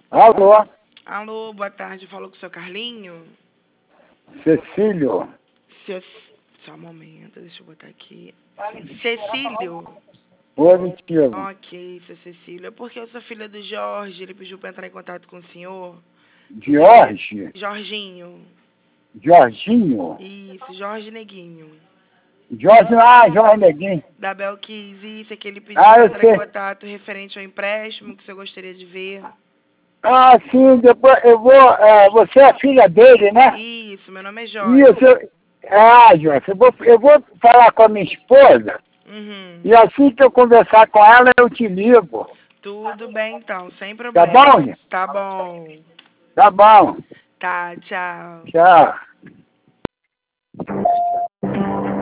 Alô, Alô, boa tarde. Falou com o seu Carlinho? Cecílio. Ce- Só um momento, deixa eu botar aqui. Cecílio? Positivo. Ok, seu Cecílio. É porque eu sou filha do Jorge, ele pediu pra entrar em contato com o senhor. Jorge. Jorginho. Jorginho. Isso, Jorge Neguinho. Jorge Neguinho. Da Belkis, isso, é que ele pediu Ah, pra eu entrar em sei. contato referente ao empréstimo que o senhor gostaria de ver. Ah, sim, depois eu vou. Você é filha dele, né? Isso, meu nome é Isso. Joyce. Jorge, eu vou falar com a minha esposa Uhum. e assim que eu conversar com ela, eu te ligo. Tudo bem então, sem Tá bom, problema. gente? Tá bom. Tá bom. Tá, tchau. Tchau.